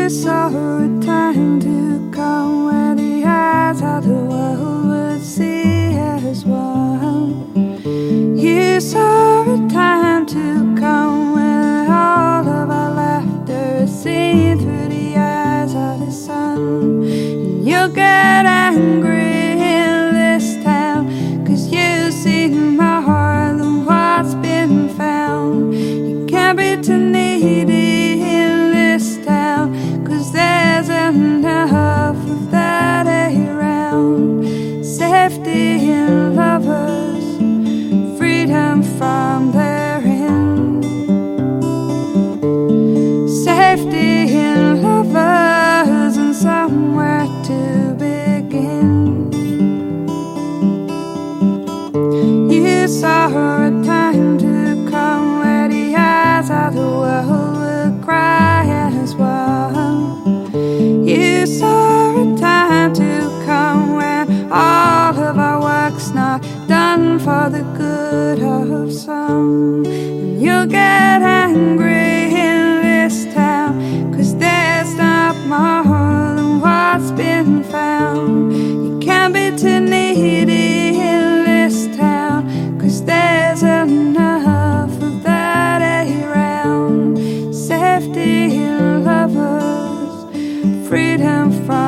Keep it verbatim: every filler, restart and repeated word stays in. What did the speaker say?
saw a time to come where the eyes of the world would see as one. You saw a time to come when all of our laughter is seen through the eyes of the sun. And you'll get angry in this town, 'cause you see more than what's been found. You can't be too needy in this town, 'cause there's enough of that around. Safety in lovers, freedom from their end. Safety in lovers and somewhere to begin. You saw a time to come where the eyes of the world would cry as one. You saw a time to come when all of our work's not done for the good of some. And you'll get angry in this town, 'cause there's not more than what's been found. You can't be too needy in this town, 'cause there's enough of that around. Safety in lovers, freedom from